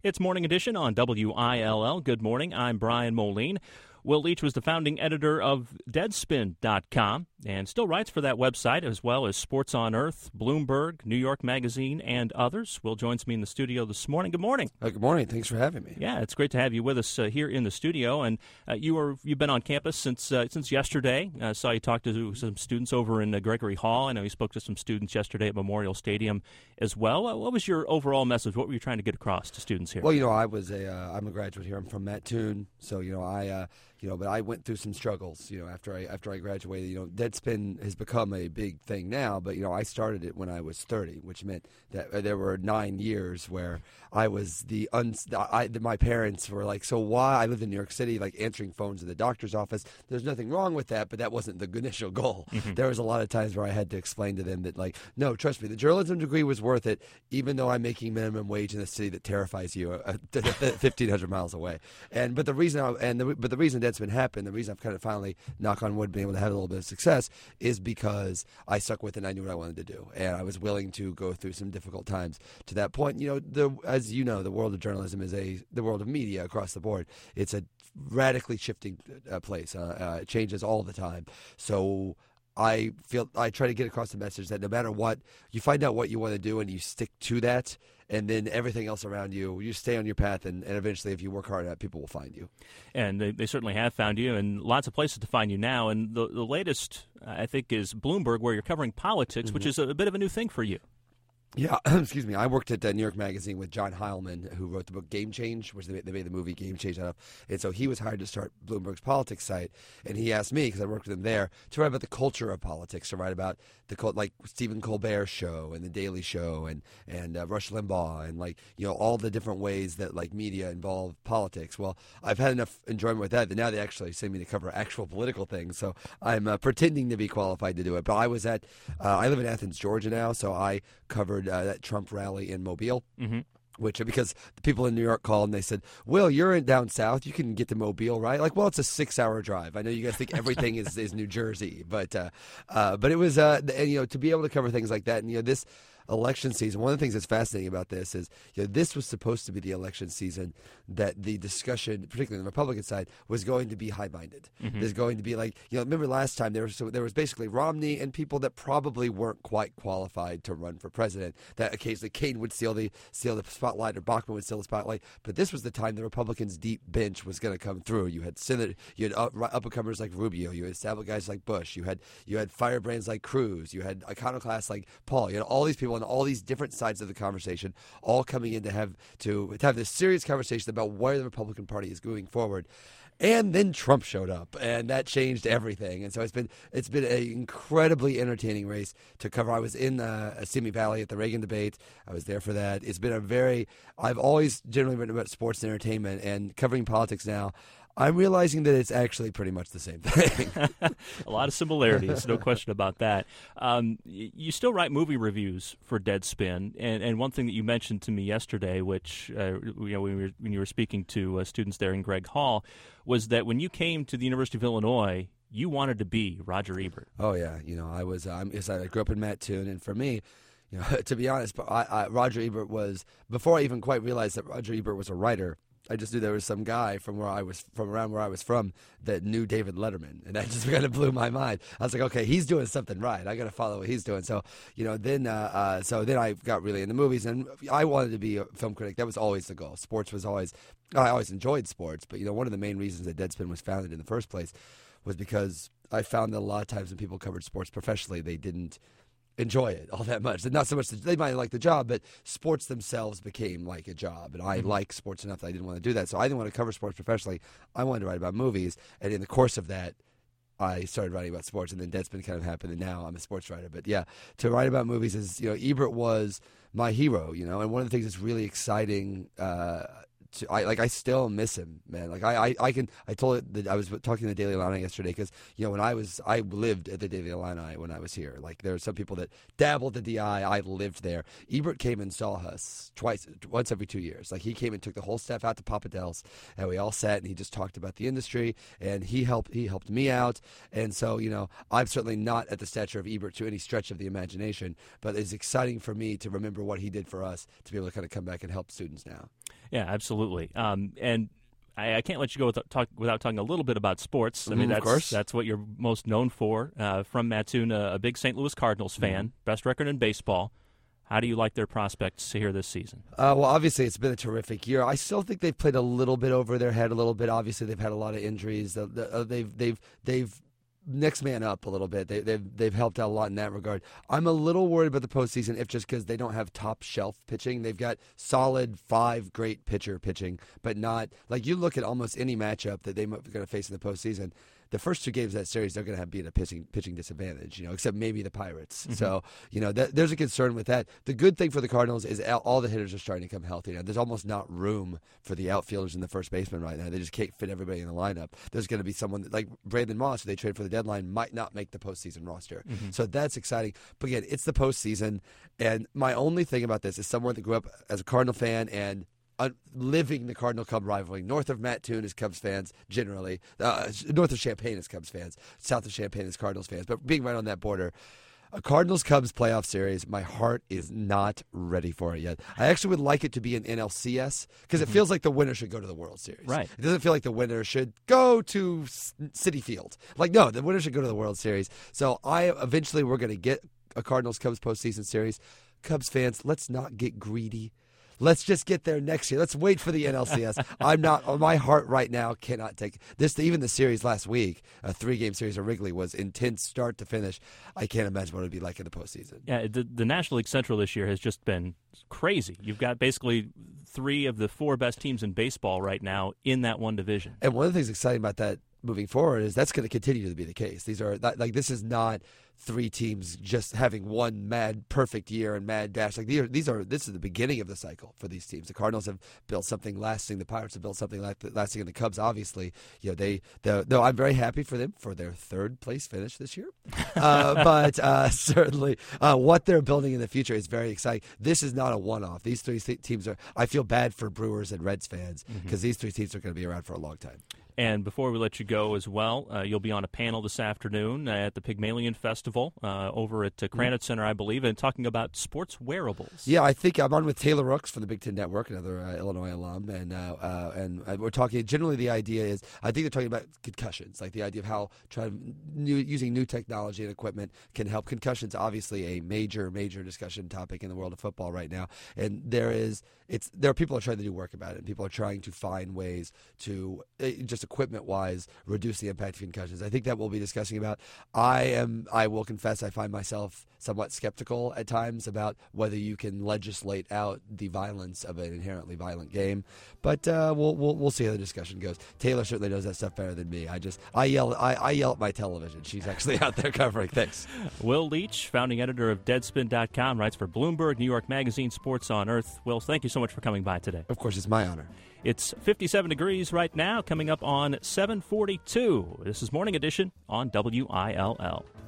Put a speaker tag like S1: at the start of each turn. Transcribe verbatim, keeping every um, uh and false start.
S1: It's Morning Edition on W I L L. Good morning. I'm Brian Moline. Will Leach was the founding editor of Deadspin dot com and still writes for that website, as well as Sports on Earth, Bloomberg, New York Magazine, and others. Will joins me in the studio this morning. Good morning.
S2: Uh, good morning. Thanks for having me.
S1: Yeah, it's great to have you with us uh, here in the studio. And uh, you were you've been on campus since uh, since yesterday. I uh, saw you talk to some students over in uh, Gregory Hall. I know you spoke to some students yesterday at Memorial Stadium as well. Uh, what was your overall message? What were you trying to get across to students here?
S2: Well, you know, I was a uh, I'm a graduate here. I'm from Mattoon, so you know I. Uh, You know, but I went through some struggles, you know, after I after I graduated. You know, Deadspin has become a big thing now, but, you know, I started it when I was thirty, which meant that there were nine years where I was the, un- I, my parents were like, so why? I lived in New York City, like answering phones at the doctor's office. There's nothing wrong with that, but that wasn't the initial goal. Mm-hmm. There was a lot of times where I had to explain to them that, like, no, trust me, the journalism degree was worth it, even though I'm making minimum wage in a city that terrifies you uh, fifteen hundred miles away. And, but the reason, I, and the, but the reason that's been happened, the reason I've kind of finally, knock on wood, been able to have a little bit of success is because I stuck with it and I knew what I wanted to do. And I was willing to go through some difficult times to that point. You know, the, as you know, the world of journalism is a, the world of media across the board. It's a radically shifting uh, place. Uh, uh, it changes all the time. So I feel, I try to get across the message that no matter what, you find out what you want to do and you stick to that. And then everything else around you, you stay on your path, and, and eventually, if you work hard at it, people will find you.
S1: And they, they certainly have found you, and lots of places to find you now. And the, the latest, I think, is Bloomberg, where you're covering politics, mm-hmm. which is a, a bit of a new thing for you.
S2: Yeah, excuse me. I worked at uh, New York Magazine with John Heilman, who wrote the book Game Change, which they made, they made the movie Game Change out of. And so he was hired to start Bloomberg's politics site, and he asked me, because I worked with him there, to write about the culture of politics, to write about the like Stephen Colbert's show and The Daily Show and and uh, Rush Limbaugh and like you know all the different ways that like media involve politics. Well, I've had enough enjoyment with that that now they actually send me to cover actual political things. So I'm uh, pretending to be qualified to do it. But I was at uh, I live in Athens, Georgia now, so I covered uh, that Trump rally in Mobile. Mm-hmm. Which, because the people in New York called and they said, Will, you're in down south. You can get to Mobile, right? Like, well, it's a six-hour drive. I know you guys think everything is, is New Jersey, but uh, uh, but it was, uh, and, you know, to be able to cover things like that. And, you know, this election season, one of the things that's fascinating about this is, you know, this was supposed to be the election season that the discussion, particularly on the Republican side, was going to be high-minded. Mm-hmm. There's going to be like, you know, remember last time there was so there was basically Romney and people that probably weren't quite qualified to run for president. That occasionally Kane would steal the steal the spotlight or Bachmann would steal the spotlight. But this was the time the Republicans' deep bench was going to come through. You had Senate, you had up, up-and-comers like Rubio, you had established guys like Bush, you had you had firebrands like Cruz, you had iconoclasts like Paul. You had all these people on all these different sides of the conversation, all coming in to have to, to have this serious conversation about where the Republican Party is going forward. And then Trump showed up, and that changed everything. And so it's been it's been an incredibly entertaining race to cover. I was in uh, Simi Valley at the Reagan debate. I was there for that. It's been a very – I've always generally written about sports and entertainment, and covering politics now, I'm realizing that it's actually pretty much the same thing.
S1: A lot of similarities, no question about that. Um, you still write movie reviews for Deadspin, and, and one thing that you mentioned to me yesterday, which uh, you know when, we were, when you were speaking to uh, students there in Greg Hall, was that when you came to the University of Illinois, you wanted to be Roger Ebert.
S2: Oh yeah, you know I was. Um, I grew up in Mattoon, and for me, you know, to be honest, I, I, Roger Ebert was before I even quite realized that Roger Ebert was a writer. I just knew there was some guy from where I was from around where I was from that knew David Letterman, and that just kind of blew my mind. I was like, okay, he's doing something right. I got to follow what he's doing. So, you know, then uh, uh, so then I got really into movies, and I wanted to be a film critic. That was always the goal. Sports was always I always enjoyed sports, but you know, one of the main reasons that Deadspin was founded in the first place was because I found that a lot of times when people covered sports professionally, they didn't enjoy it all that much. Not so much that they might like the job, but sports themselves became like a job. And I mm-hmm. like sports enough that I didn't want to do that. So I didn't want to cover sports professionally. I wanted to write about movies. And in the course of that, I started writing about sports. And then Deadspin kind of happened. And now I'm a sports writer. But yeah, to write about movies is, you know, Ebert was my hero, you know. And one of the things that's really exciting uh, to, I like I still miss him, man. Like I, I, I can I told it that I was talking to the Daily Illini yesterday because you know when I was I lived at the Daily Illini when I was here. Like there are some people that dabbled at the I. I lived there. Ebert came and saw us twice, once every two years. Like he came and took the whole staff out to Papa Del's, and we all sat and he just talked about the industry, and he helped he helped me out. And so you know I'm certainly not at the stature of Ebert to any stretch of the imagination, but it's exciting for me to remember what he did for us to be able to kind of come back and help students now.
S1: Yeah, absolutely. Um, and I, I can't let you go without, talk, without talking a little bit about sports. I mean,
S2: Mm,
S1: that's
S2: of course.
S1: that's what you're most known for. Uh, from Mattoon, a, a big Saint Louis Cardinals fan, mm-hmm. best record in baseball. How do you like their prospects here this season?
S2: Uh, well, obviously, it's been a terrific year. I still think they've played a little bit over their head a little bit. Obviously, they've had a lot of injuries. The, the, uh, they've they've they've next man up a little bit. They, they've they've helped out a lot in that regard. I'm a little worried about the postseason, if just because they don't have top shelf pitching. They've got solid five great pitcher pitching, but not like you look at almost any matchup that they're going to face in the postseason. The first two games of that series, they're going to have be at a pitching pitching disadvantage, you know, except maybe the Pirates. Mm-hmm. So, you know, that, there's a concern with that. The good thing for the Cardinals is all the hitters are starting to come healthy now. There's almost not room for the outfielders and the first baseman right now. They just can't fit everybody in the lineup. There's going to be someone that, like Brandon Moss, who they trade for the deadline, might not make the postseason roster. Mm-hmm. So that's exciting. But again, it's the postseason, and my only thing about this is someone that grew up as a Cardinal fan and Uh, living the Cardinal Cub rivalry. North of Mattoon is Cubs fans, generally. Uh, north of Champaign is Cubs fans. South of Champaign is Cardinals fans. But being right on that border, a Cardinals-Cubs playoff series, my heart is not ready for it yet. I actually would like it to be an N L C S because mm-hmm. it feels like the winner should go to the World Series.
S1: Right.
S2: It doesn't feel like the winner should go to Citi Field. Like, no, the winner should go to the World Series. So I eventually we're going to get a Cardinals-Cubs postseason series. Cubs fans, let's not get greedy. Let's just get there next year. Let's wait for the N L C S. I'm not. My heart right now cannot take this. Even the series last week, a three-game series at Wrigley, was intense, start to finish. I can't imagine what it would be like in the postseason.
S1: Yeah, the, the National League Central this year has just been crazy. You've got basically three of the four best teams in baseball right now in that one division.
S2: And one of the things exciting about that moving forward is that's going to continue to be the case. These are like this is not three teams just having one mad perfect year and mad dash. Like these are, these are this is the beginning of the cycle for these teams. The Cardinals have built something lasting. The Pirates have built something lasting, and the Cubs obviously, you know, they. No, I'm very happy for them for their third place finish this year. Uh, but uh, certainly, uh, what they're building in the future is very exciting. This is not a one-off. These three th- teams are. I feel bad for Brewers and Reds fans because mm-hmm. these three teams are going to be around for a long time.
S1: And before we let you go as well, uh, you'll be on a panel this afternoon at the Pygmalion Festival uh, over at uh, Granite Center, I believe, and talking about sports wearables.
S2: Yeah, I think I'm on with Taylor Rooks from the Big Ten Network, another uh, Illinois alum, and uh, uh, and uh, we're talking. Generally, the idea is I think they're talking about concussions, like the idea of how trying new, using new technology and equipment can help concussions. Obviously, a major, major discussion topic in the world of football right now, and there is it's there are people who are trying to do work about it. And people are trying to find ways to uh, just equipment-wise reduce the impact of concussions. I think that we'll be discussing about. I am. I will confess, I find myself somewhat skeptical at times about whether you can legislate out the violence of an inherently violent game. But uh, we'll, we'll we'll see how the discussion goes. Taylor certainly knows that stuff better than me. I just I yell I, I yell at my television. She's actually out there covering things.
S1: Will Leach, founding editor of Deadspin dot com, writes for Bloomberg, New York Magazine, Sports on Earth. Will, thank you so much for coming by today.
S2: Of course, it's my honor.
S1: It's fifty-seven degrees right now, coming up on seven forty-two. This is Morning Edition on W I L L.